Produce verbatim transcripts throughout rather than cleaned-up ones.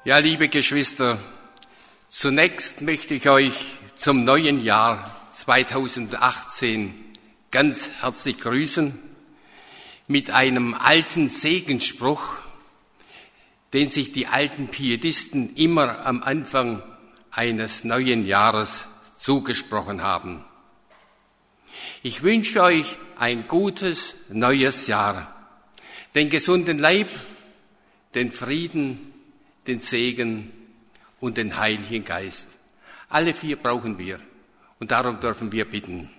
Ja, liebe Geschwister, zunächst möchte ich euch zum neuen Jahr zweitausendachtzehn ganz herzlich grüßen mit einem alten Segensspruch, den sich die alten Pietisten immer am Anfang eines neuen Jahres zugesprochen haben. Ich wünsche euch ein gutes neues Jahr, den gesunden Leib, den Frieden, den Segen und den Heiligen Geist. Alle vier brauchen wir und darum dürfen wir bitten.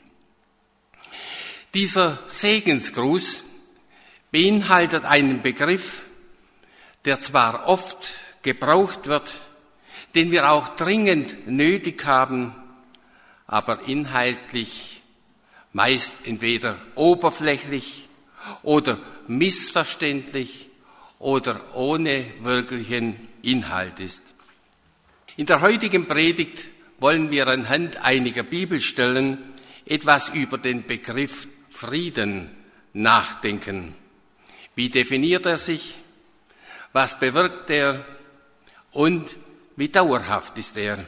Dieser Segensgruß beinhaltet einen Begriff, der zwar oft gebraucht wird, den wir auch dringend nötig haben, aber inhaltlich meist entweder oberflächlich oder missverständlich oder ohne wirklichen Inhalt ist. In der heutigen Predigt wollen wir anhand einiger Bibelstellen etwas über den Begriff Frieden nachdenken. Wie definiert er sich? Was bewirkt er? Und wie dauerhaft ist er?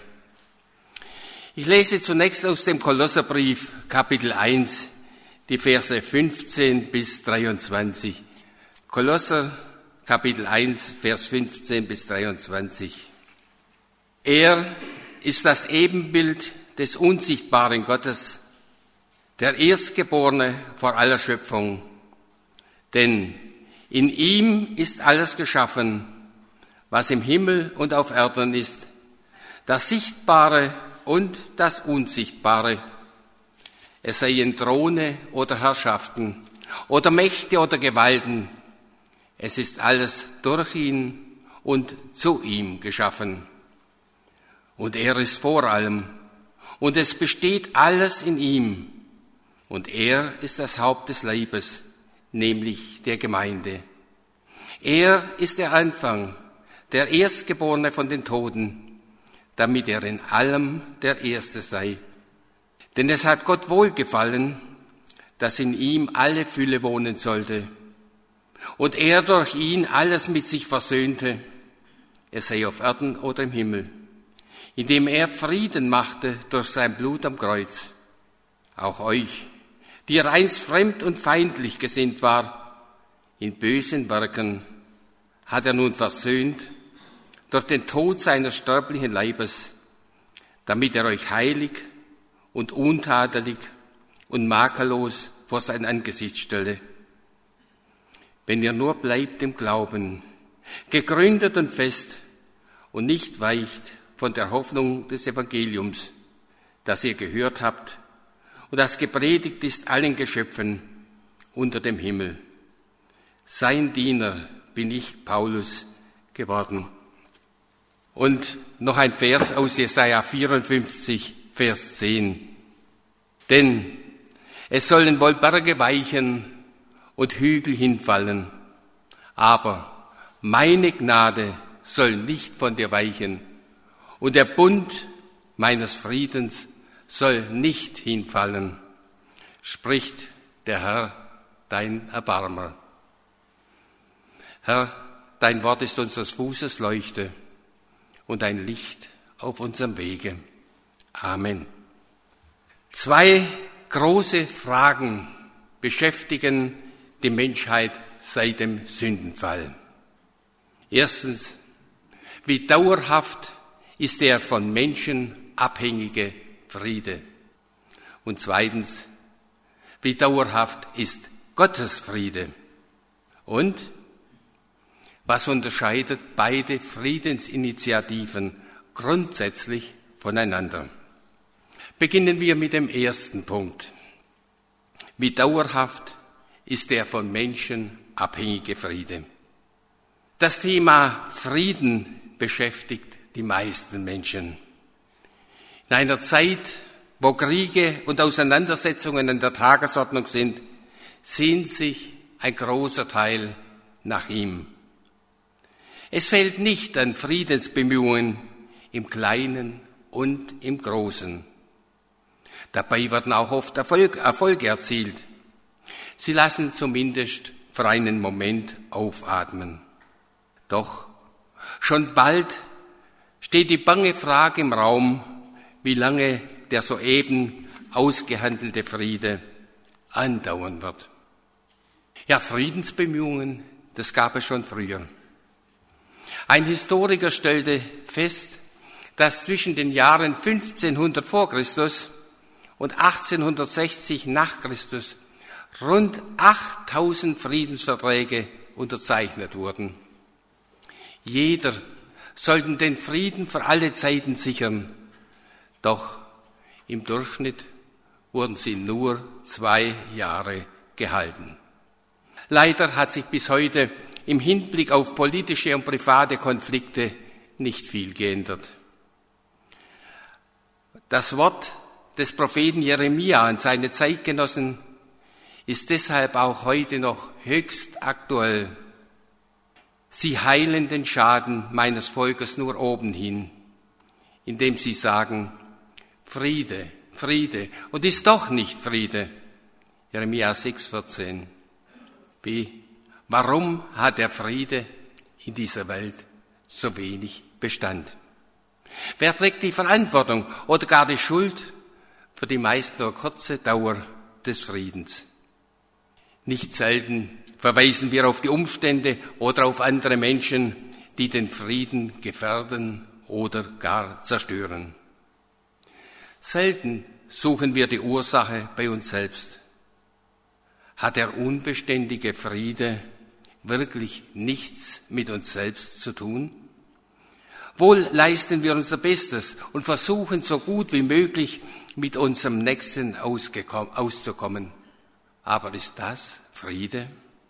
Ich lese zunächst aus dem Kolosserbrief, Kapitel eins, die Verse fünfzehn bis dreiundzwanzig. Kolosser, Kapitel eins, Vers fünfzehn bis dreiundzwanzig. Er ist das Ebenbild des unsichtbaren Gottes, der Erstgeborene vor aller Schöpfung. Denn in ihm ist alles geschaffen, was im Himmel und auf Erden ist, das Sichtbare und das Unsichtbare. Es seien Throne oder Herrschaften oder Mächte oder Gewalten. Es ist alles durch ihn und zu ihm geschaffen. Und er ist vor allem. Und es besteht alles in ihm. Und er ist das Haupt des Leibes, nämlich der Gemeinde. Er ist der Anfang, der Erstgeborene von den Toten, damit er in allem der Erste sei. Denn es hat Gott wohlgefallen, dass in ihm alle Fülle wohnen sollte. Und er durch ihn alles mit sich versöhnte, er sei auf Erden oder im Himmel, indem er Frieden machte durch sein Blut am Kreuz. Auch euch, die ihr einst fremd und feindlich gesinnt war, in bösen Werken, hat er nun versöhnt durch den Tod seines sterblichen Leibes, damit er euch heilig und untadelig und makellos vor sein Angesicht stelle. Wenn ihr nur bleibt im Glauben, gegründet und fest und nicht weicht von der Hoffnung des Evangeliums, das ihr gehört habt und das gepredigt ist allen Geschöpfen unter dem Himmel. Sein Diener bin ich, Paulus, geworden. Und noch ein Vers aus Jesaja vierundfünfzig, Vers zehn. Denn es sollen wohl Berge weichen und Hügel hinfallen, aber meine Gnade soll nicht von dir weichen und der Bund meines Friedens soll nicht hinfallen, spricht der Herr, dein Erbarmer. Herr, dein Wort ist unseres Fußes Leuchte und ein Licht auf unserem Wege. Amen. Zwei große Fragen beschäftigen die Menschheit seit dem Sündenfall. Erstens, wie dauerhaft ist der von Menschen abhängige Friede? Und zweitens, wie dauerhaft ist Gottes Friede? Und was unterscheidet beide Friedensinitiativen grundsätzlich voneinander? Beginnen wir mit dem ersten Punkt. Wie dauerhaft ist der von Menschen abhängige Friede? Das Thema Frieden beschäftigt die meisten Menschen. In einer Zeit, wo Kriege und Auseinandersetzungen an der Tagesordnung sind, sehnt sich ein großer Teil nach ihm. Es fehlt nicht an Friedensbemühungen im Kleinen und im Großen. Dabei werden auch oft Erfolg, Erfolge erzielt. Sie lassen zumindest für einen Moment aufatmen. Doch schon bald steht die bange Frage im Raum, wie lange der soeben ausgehandelte Friede andauern wird. Ja, Friedensbemühungen, das gab es schon früher. Ein Historiker stellte fest, dass zwischen den Jahren fünfzehnhundert vor Christus und achtzehnhundertsechzig nach Christus rund achttausend Friedensverträge unterzeichnet wurden. Jeder sollte den Frieden für alle Zeiten sichern, doch im Durchschnitt wurden sie nur zwei Jahre gehalten. Leider hat sich bis heute im Hinblick auf politische und private Konflikte nicht viel geändert. Das Wort des Propheten Jeremia an seine Zeitgenossen ist deshalb auch heute noch höchst aktuell. Sie heilen den Schaden meines Volkes nur oben hin, indem sie sagen, Friede, Friede, und ist doch nicht Friede. Jeremia sechs, vierzehn. Wie? Warum hat der Friede in dieser Welt so wenig Bestand? Wer trägt die Verantwortung oder gar die Schuld für die meist nur kurze Dauer des Friedens? Nicht selten verweisen wir auf die Umstände oder auf andere Menschen, die den Frieden gefährden oder gar zerstören. Selten suchen wir die Ursache bei uns selbst. Hat der unbeständige Friede wirklich nichts mit uns selbst zu tun? Wohl leisten wir unser Bestes und versuchen so gut wie möglich mit unserem Nächsten auszukommen. Aber ist das Friede?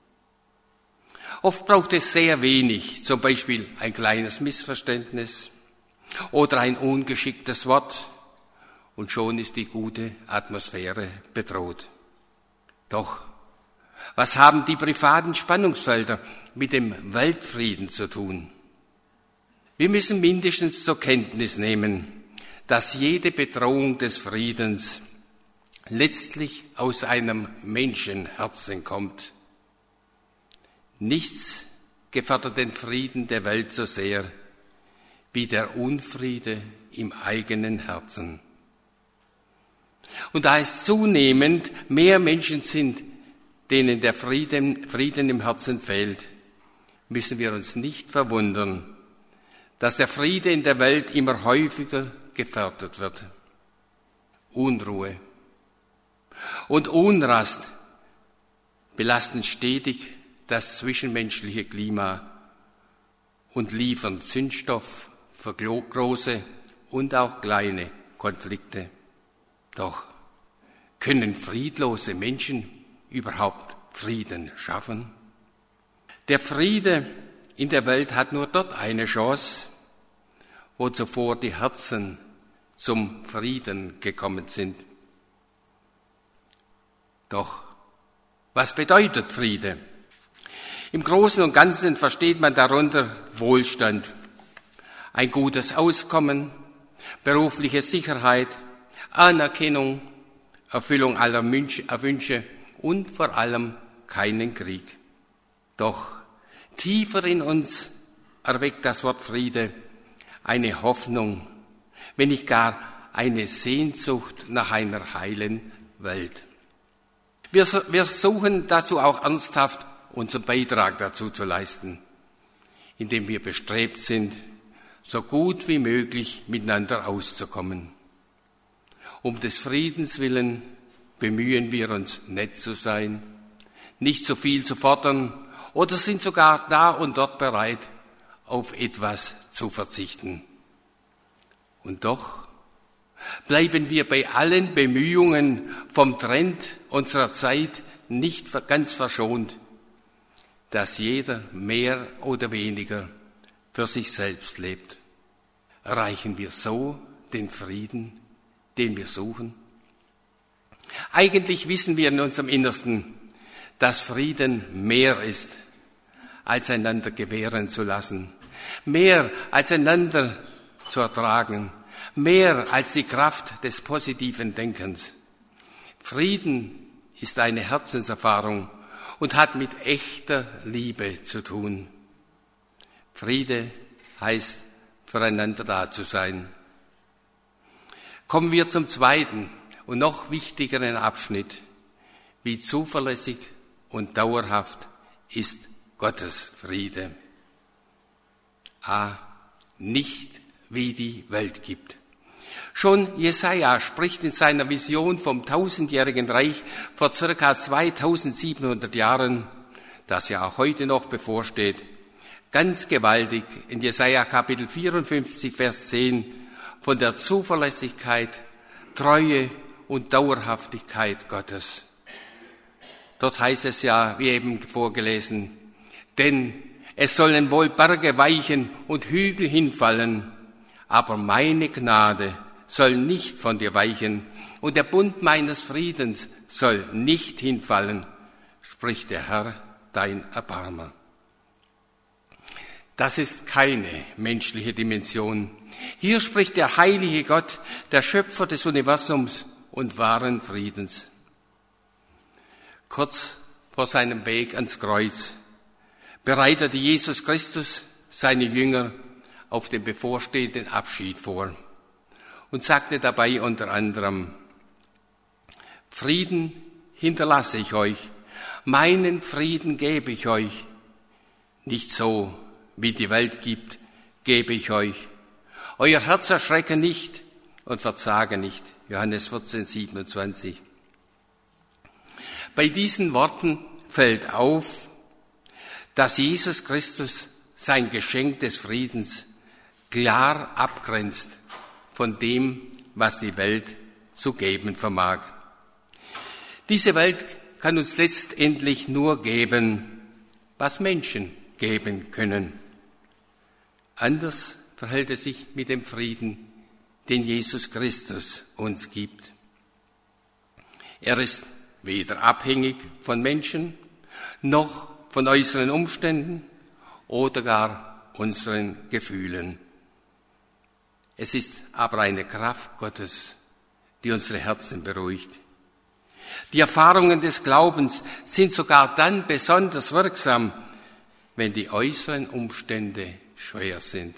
Oft braucht es sehr wenig, zum Beispiel ein kleines Missverständnis oder ein ungeschicktes Wort, und schon ist die gute Atmosphäre bedroht. Doch, was haben die privaten Spannungsfelder mit dem Weltfrieden zu tun? Wir müssen mindestens zur Kenntnis nehmen, dass jede Bedrohung des Friedens letztlich aus einem Menschenherzen kommt. Nichts gefährdet den Frieden der Welt so sehr wie der Unfriede im eigenen Herzen. Und da es zunehmend mehr Menschen sind, denen der Frieden, Frieden im Herzen fehlt, müssen wir uns nicht verwundern, dass der Friede in der Welt immer häufiger gefährdet wird. Unruhe und Unrast belasten stetig das zwischenmenschliche Klima und liefern Zündstoff für große und auch kleine Konflikte. Doch können friedlose Menschen überhaupt Frieden schaffen? Der Friede in der Welt hat nur dort eine Chance, wo zuvor die Herzen zum Frieden gekommen sind. Doch was bedeutet Friede? Im Großen und Ganzen versteht man darunter Wohlstand, ein gutes Auskommen, berufliche Sicherheit, Anerkennung, Erfüllung aller Wünsche und vor allem keinen Krieg. Doch tiefer in uns erweckt das Wort Friede eine Hoffnung, wenn nicht gar eine Sehnsucht nach einer heilen Welt. Wir, wir suchen dazu auch ernsthaft unseren Beitrag dazu zu leisten, indem wir bestrebt sind, so gut wie möglich miteinander auszukommen. Um des Friedens willen bemühen wir uns, nett zu sein, nicht zu viel zu fordern oder sind sogar da und dort bereit, auf etwas zu verzichten. Und doch bleiben wir bei allen Bemühungen vom Trend unserer Zeit nicht ganz verschont, dass jeder mehr oder weniger für sich selbst lebt. Erreichen wir so den Frieden, den wir suchen? Eigentlich wissen wir in unserem Innersten, dass Frieden mehr ist, als einander gewähren zu lassen, mehr als einander zu ertragen, mehr als die Kraft des positiven Denkens. Frieden ist eine Herzenserfahrung und hat mit echter Liebe zu tun. Friede heißt füreinander da zu sein. Kommen wir zum zweiten und noch wichtigeren Abschnitt. Wie zuverlässig und dauerhaft ist Gottes Friede. A. Nicht wie die Welt gibt. Schon Jesaja spricht in seiner Vision vom tausendjährigen Reich vor circa zweitausendsiebenhundert Jahren, das ja auch heute noch bevorsteht, ganz gewaltig in Jesaja Kapitel vierundfünfzig, Vers zehn von der Zuverlässigkeit, Treue und Dauerhaftigkeit Gottes. Dort heißt es ja, wie eben vorgelesen, denn es sollen wohl Berge weichen und Hügel hinfallen, aber meine Gnade soll nicht von dir weichen und der Bund meines Friedens soll nicht hinfallen, spricht der Herr, dein Erbarmer. Das ist keine menschliche Dimension. Hier spricht der heilige Gott, der Schöpfer des Universums und wahren Friedens. Kurz vor seinem Weg ans Kreuz bereitete Jesus Christus seine Jünger auf den bevorstehenden Abschied vor und sagte dabei unter anderem, Frieden hinterlasse ich euch, meinen Frieden gebe ich euch, nicht so, wie die Welt gibt, gebe ich euch. Euer Herz erschrecke nicht und verzage nicht. Johannes vierzehn, siebenundzwanzig. Bei diesen Worten fällt auf, dass Jesus Christus sein Geschenk des Friedens klar abgrenzt von dem, was die Welt zu geben vermag. Diese Welt kann uns letztendlich nur geben, was Menschen geben können. Anders verhält es sich mit dem Frieden, den Jesus Christus uns gibt. Er ist weder abhängig von Menschen, noch von äußeren Umständen oder gar unseren Gefühlen. Es ist aber eine Kraft Gottes, die unsere Herzen beruhigt. Die Erfahrungen des Glaubens sind sogar dann besonders wirksam, wenn die äußeren Umstände schwer sind.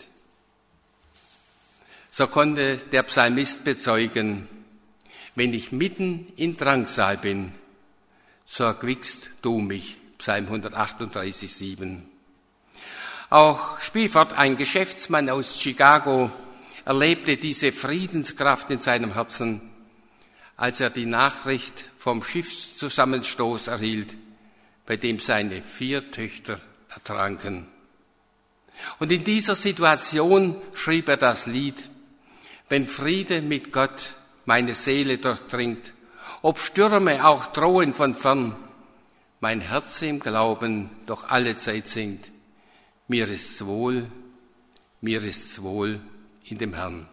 So konnte der Psalmist bezeugen, wenn ich mitten in Drangsal bin, so erquickst du mich, Psalm hundertachtunddreißig, sieben. Auch Spielford, ein Geschäftsmann aus Chicago, erlebte diese Friedenskraft in seinem Herzen, als er die Nachricht vom Schiffszusammenstoß erhielt, bei dem seine vier Töchter ertranken. Und in dieser Situation schrieb er das Lied, wenn Friede mit Gott meine Seele durchdringt, ob Stürme auch drohen von fern, mein Herz im Glauben doch alle Zeit singt, mir ist's wohl, mir ist's wohl in dem Herrn.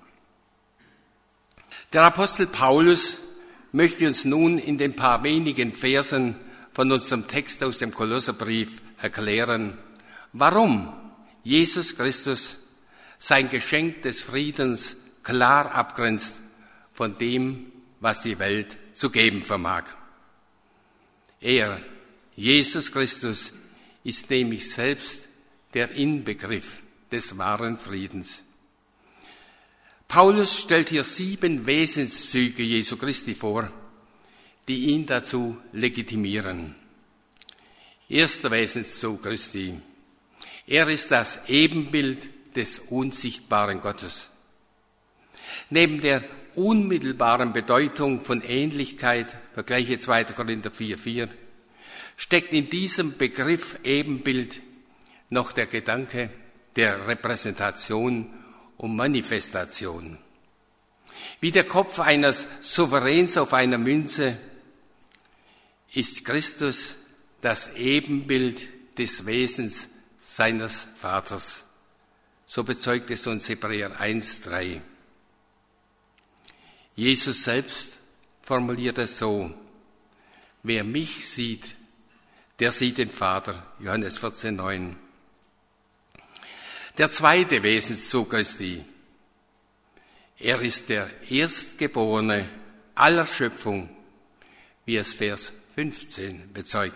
Der Apostel Paulus möchte uns nun in den paar wenigen Versen von unserem Text aus dem Kolosserbrief erklären, warum Jesus Christus sein Geschenk des Friedens klar abgrenzt von dem, was die Welt zu geben vermag. Er, Jesus Christus, ist nämlich selbst der Inbegriff des wahren Friedens. Paulus stellt hier sieben Wesenszüge Jesu Christi vor, die ihn dazu legitimieren. Erster Wesenszug Christi. Er ist das Ebenbild des unsichtbaren Gottes. Neben der unmittelbaren Bedeutung von Ähnlichkeit, vergleiche zweiter Korinther vier, vier, steckt in diesem Begriff Ebenbild noch der Gedanke der Repräsentation und Manifestation. Wie der Kopf eines Souveräns auf einer Münze ist Christus das Ebenbild des Wesens seines Vaters. So bezeugt es uns Hebräer eins, drei. Jesus selbst formuliert es so, wer mich sieht, der sieht den Vater, Johannes vierzehn, neun. Der zweite Wesenszug Christi, er ist der Erstgeborene aller Schöpfung, wie es Vers fünfzehn bezeugt.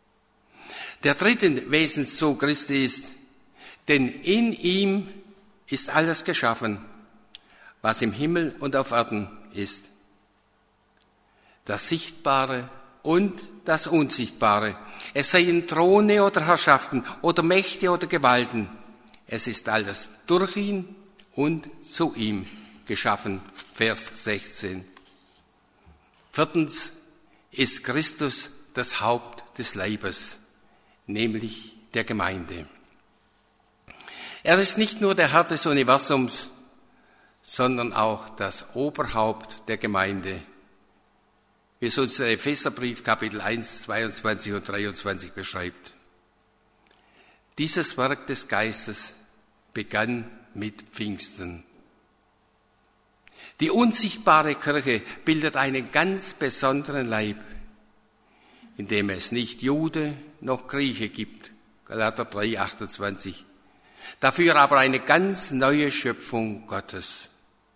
Der dritte Wesenszug Christi ist, denn in ihm ist alles geschaffen, was im Himmel und auf Erden ist. Das Sichtbare und das Unsichtbare. Es seien Throne oder Herrschaften oder Mächte oder Gewalten. Es ist alles durch ihn und zu ihm geschaffen. Vers sechzehn. Viertens ist Christus das Haupt des Leibes, nämlich der Gemeinde. Er ist nicht nur der Herr des Universums, sondern auch das Oberhaupt der Gemeinde, wie es uns der Epheserbrief Kapitel eins, zweiundzwanzig und dreiundzwanzig beschreibt. Dieses Werk des Geistes begann mit Pfingsten. Die unsichtbare Kirche bildet einen ganz besonderen Leib, in dem es nicht Jude noch Grieche gibt, Galater drei, achtundzwanzig. Dafür aber eine ganz neue Schöpfung Gottes.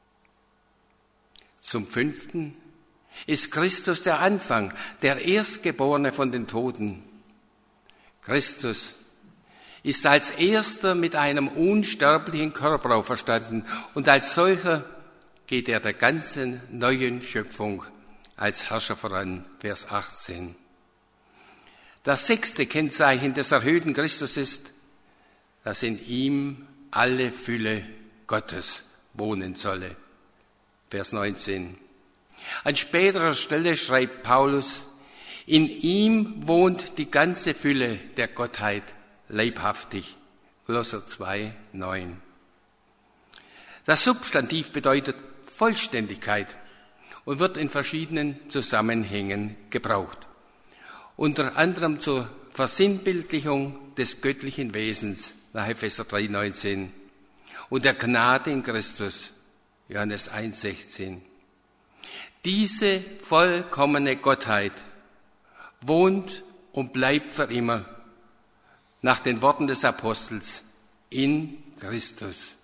Zum Fünften ist Christus der Anfang, der Erstgeborene von den Toten. Christus ist als Erster mit einem unsterblichen Körper auferstanden und als solcher geht er der ganzen neuen Schöpfung als Herrscher voran. Vers achtzehn. Das sechste Kennzeichen des erhöhten Christus ist, dass in ihm alle Fülle Gottes wohnen solle. Vers neunzehn. An späterer Stelle schreibt Paulus, in ihm wohnt die ganze Fülle der Gottheit leibhaftig. Kolosser zwei, neun. Das Substantiv bedeutet Vollständigkeit und wird in verschiedenen Zusammenhängen gebraucht. Unter anderem zur Versinnbildlichung des göttlichen Wesens, nach Epheser drei, neunzehn, und der Gnade in Christus, Johannes eins, sechzehn. Diese vollkommene Gottheit wohnt und bleibt für immer, nach den Worten des Apostels, in Christus.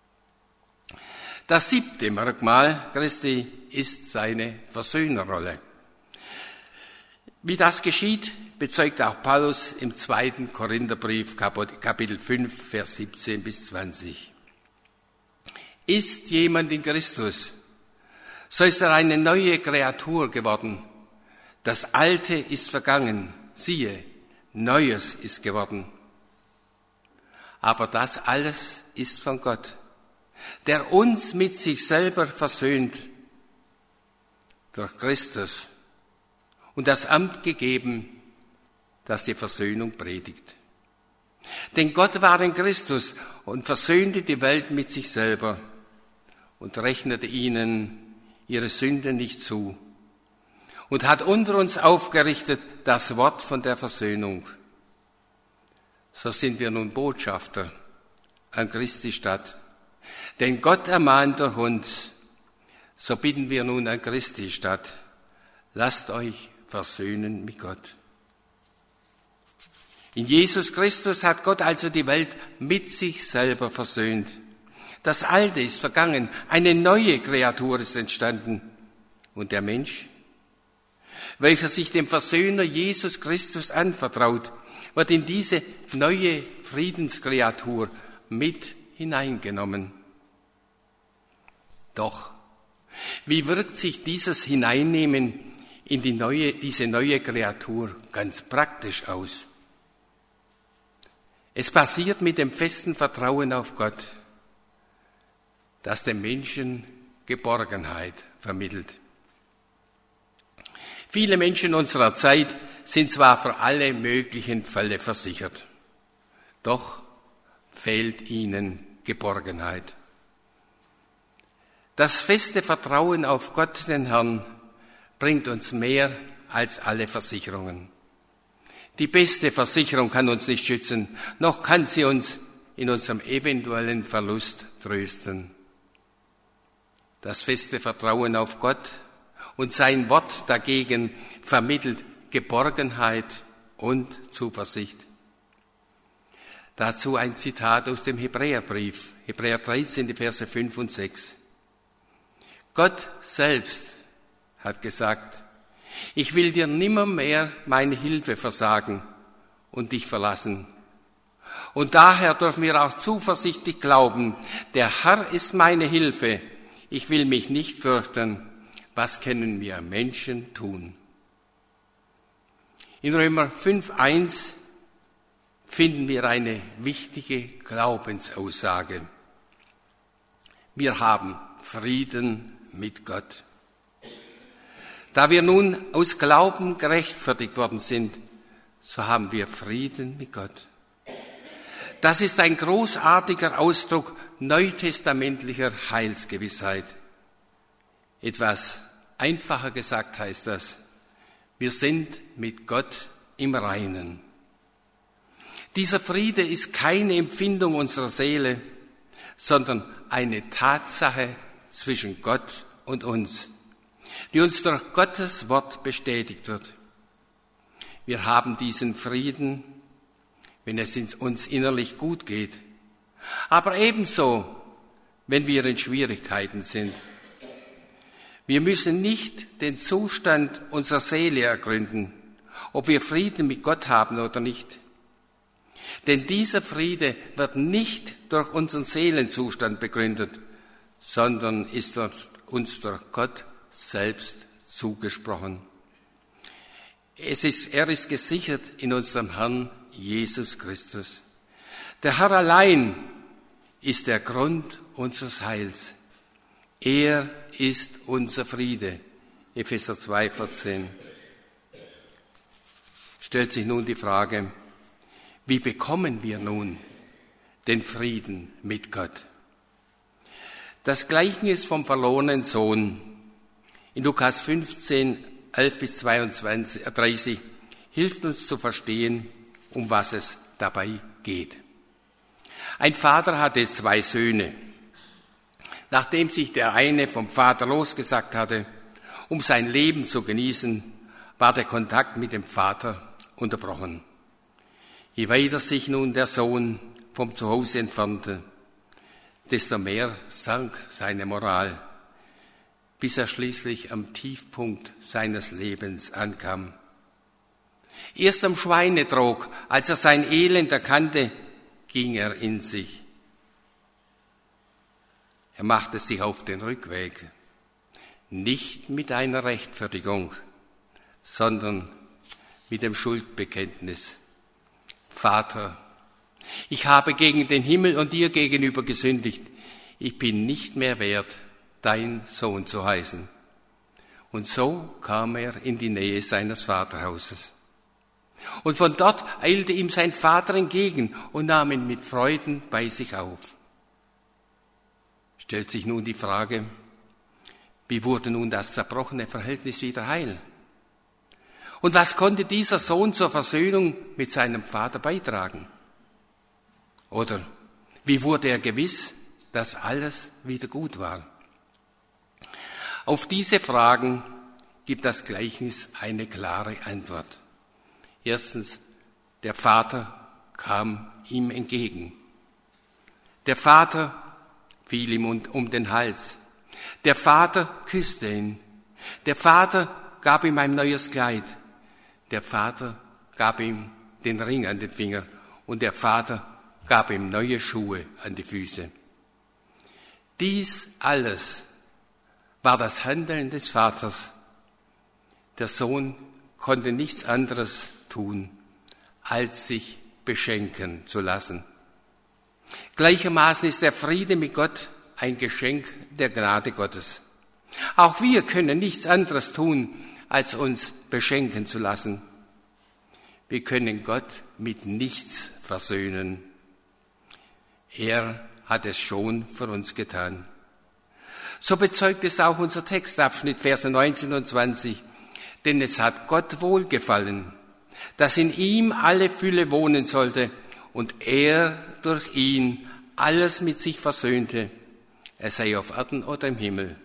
Das siebte Merkmal Christi ist seine Versöhnerrolle. Wie das geschieht, bezeugt auch Paulus im zweiten Korintherbrief, Kapitel fünf, Vers siebzehn bis zwanzig. Ist jemand in Christus, so ist er eine neue Kreatur geworden. Das Alte ist vergangen, siehe, Neues ist geworden. Aber das alles ist von Gott, der uns mit sich selber versöhnt, durch Christus, und das Amt gegeben, das die Versöhnung predigt. Denn Gott war in Christus und versöhnte die Welt mit sich selber und rechnete ihnen ihre Sünde nicht zu und hat unter uns aufgerichtet das Wort von der Versöhnung. So sind wir nun Botschafter an Christi Stadt. Denn Gott ermahnt durch uns, so bitten wir nun an Christi Stadt, lasst euch versöhnen mit Gott. In Jesus Christus hat Gott also die Welt mit sich selber versöhnt. Das Alte ist vergangen, eine neue Kreatur ist entstanden. Und der Mensch, welcher sich dem Versöhner Jesus Christus anvertraut, wird in diese neue Friedenskreatur mit hineingenommen. Doch, wie wirkt sich dieses Hineinnehmen in die neue, diese neue Kreatur ganz praktisch aus? Es passiert mit dem festen Vertrauen auf Gott, das dem Menschen Geborgenheit vermittelt. Viele Menschen unserer Zeit sind zwar für alle möglichen Fälle versichert, doch fehlt ihnen Geborgenheit. Das feste Vertrauen auf Gott, den Herrn, bringt uns mehr als alle Versicherungen. Die beste Versicherung kann uns nicht schützen, noch kann sie uns in unserem eventuellen Verlust trösten. Das feste Vertrauen auf Gott und sein Wort dagegen vermittelt Geborgenheit und Zuversicht. Dazu ein Zitat aus dem Hebräerbrief, Hebräer dreizehn, die Verse fünf und sechs. Gott selbst hat gesagt, ich will dir nimmermehr meine Hilfe versagen und dich verlassen. Und daher dürfen wir auch zuversichtlich glauben, der Herr ist meine Hilfe, ich will mich nicht fürchten. Was können wir Menschen tun? In Römer fünf eins finden wir eine wichtige Glaubensaussage. Wir haben Frieden mit Gott. Da wir nun aus Glauben gerechtfertigt worden sind, so haben wir Frieden mit Gott. Das ist ein großartiger Ausdruck neutestamentlicher Heilsgewissheit. Etwas einfacher gesagt heißt das, wir sind mit Gott im Reinen. Dieser Friede ist keine Empfindung unserer Seele, sondern eine Tatsache zwischen Gott und uns, die uns durch Gottes Wort bestätigt wird. Wir haben diesen Frieden, wenn es uns innerlich gut geht, aber ebenso, wenn wir in Schwierigkeiten sind. Wir müssen nicht den Zustand unserer Seele ergründen, ob wir Frieden mit Gott haben oder nicht. Denn dieser Friede wird nicht durch unseren Seelenzustand begründet, sondern ist uns durch Gott selbst zugesprochen. Es ist, er ist gesichert in unserem Herrn Jesus Christus. Der Herr allein ist der Grund unseres Heils. Er ist unser Friede. Epheser zwei vierzehn. Stellt sich nun die Frage, wie bekommen wir nun den Frieden mit Gott? Das Gleichnis vom verlorenen Sohn in Lukas fünfzehn, elf bis zweiunddreißig hilft uns zu verstehen, um was es dabei geht. Ein Vater hatte zwei Söhne. Nachdem sich der eine vom Vater losgesagt hatte, um sein Leben zu genießen, war der Kontakt mit dem Vater unterbrochen. Je weiter sich nun der Sohn vom Zuhause entfernte, desto mehr sank seine Moral, bis er schließlich am Tiefpunkt seines Lebens ankam. Erst am Schweinetrog, als er sein Elend erkannte, ging er in sich. Er machte sich auf den Rückweg, nicht mit einer Rechtfertigung, sondern mit dem Schuldbekenntnis. Vater, ich habe gegen den Himmel und dir gegenüber gesündigt. Ich bin nicht mehr wert, dein Sohn zu heißen. Und so kam er in die Nähe seines Vaterhauses. Und von dort eilte ihm sein Vater entgegen und nahm ihn mit Freuden bei sich auf. Stellt sich nun die Frage, wie wurde nun das zerbrochene Verhältnis wieder heil? Und was konnte dieser Sohn zur Versöhnung mit seinem Vater beitragen? Oder wie wurde er gewiss, dass alles wieder gut war? Auf diese Fragen gibt das Gleichnis eine klare Antwort. Erstens, der Vater kam ihm entgegen. Der Vater fiel ihm um den Hals. Der Vater küsste ihn. Der Vater gab ihm ein neues Kleid. Der Vater gab ihm den Ring an den Finger und der Vater gab ihm neue Schuhe an die Füße. Dies alles war das Handeln des Vaters. Der Sohn konnte nichts anderes tun, als sich beschenken zu lassen. Gleichermaßen ist der Friede mit Gott ein Geschenk der Gnade Gottes. Auch wir können nichts anderes tun, als uns beschenken zu lassen. Wir können Gott mit nichts versöhnen. Er hat es schon für uns getan. So bezeugt es auch unser Textabschnitt, Verse neunzehn und zwanzig. Denn es hat Gott wohlgefallen, dass in ihm alle Fülle wohnen sollte und er durch ihn alles mit sich versöhnte, er sei auf Erden oder im Himmel,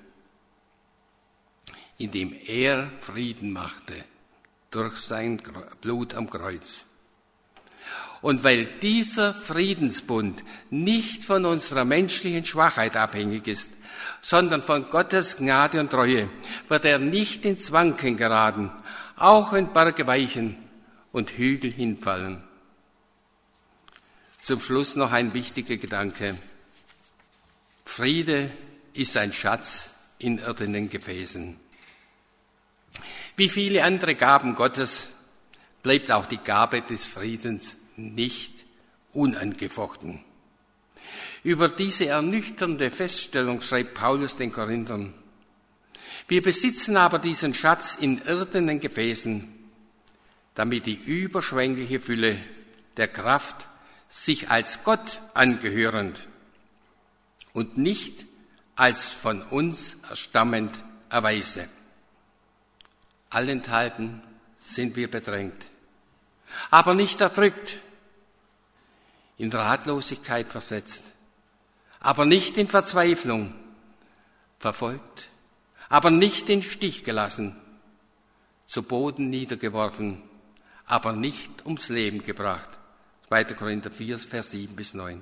indem er Frieden machte durch sein Blut am Kreuz. Und weil dieser Friedensbund nicht von unserer menschlichen Schwachheit abhängig ist, sondern von Gottes Gnade und Treue, wird er nicht ins Wanken geraten, auch wenn Berge weichen und Hügel hinfallen. Zum Schluss noch ein wichtiger Gedanke. Friede ist ein Schatz in irdenen Gefäßen. Wie viele andere Gaben Gottes bleibt auch die Gabe des Friedens nicht unangefochten. Über diese ernüchternde Feststellung schreibt Paulus den Korinthern: Wir besitzen aber diesen Schatz in irdenen Gefäßen, damit die überschwängliche Fülle der Kraft sich als Gott angehörend und nicht als von uns stammend erweise. Allenthalben sind wir bedrängt, aber nicht erdrückt, in Ratlosigkeit versetzt, aber nicht in Verzweiflung, verfolgt, aber nicht in Stich gelassen, zu Boden niedergeworfen, aber nicht ums Leben gebracht. zweiter Korinther vier, Vers sieben bis neun.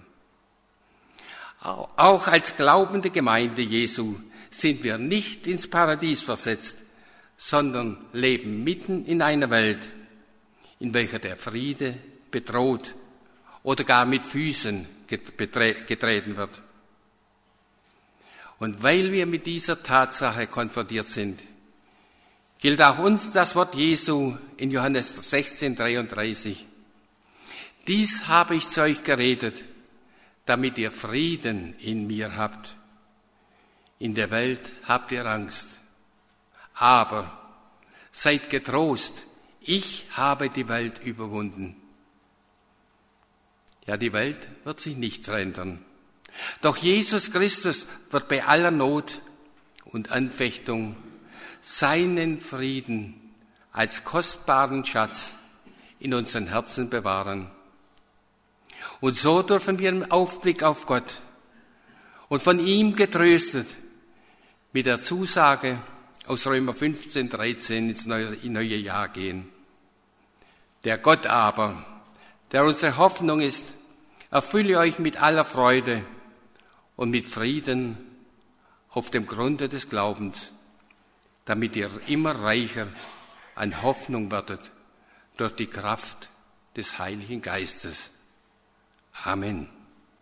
Auch als glaubende Gemeinde Jesu sind wir nicht ins Paradies versetzt, sondern leben mitten in einer Welt, in welcher der Friede bedroht oder gar mit Füßen getreten wird. Und weil wir mit dieser Tatsache konfrontiert sind, gilt auch uns das Wort Jesu in Johannes sechzehn, dreiunddreißig. Dies habe ich zu euch geredet, damit ihr Frieden in mir habt. In der Welt habt ihr Angst. Aber seid getrost, ich habe die Welt überwunden. Ja, die Welt wird sich nicht verändern. Doch Jesus Christus wird bei aller Not und Anfechtung seinen Frieden als kostbaren Schatz in unseren Herzen bewahren. Und so dürfen wir im Aufblick auf Gott und von ihm getröstet mit der Zusage aus Römer fünfzehn, dreizehn ins neue, neue Jahr gehen. Der Gott aber, der unsere Hoffnung ist, erfülle euch mit aller Freude und mit Frieden auf dem Grunde des Glaubens, damit ihr immer reicher an Hoffnung werdet durch die Kraft des Heiligen Geistes. Amen.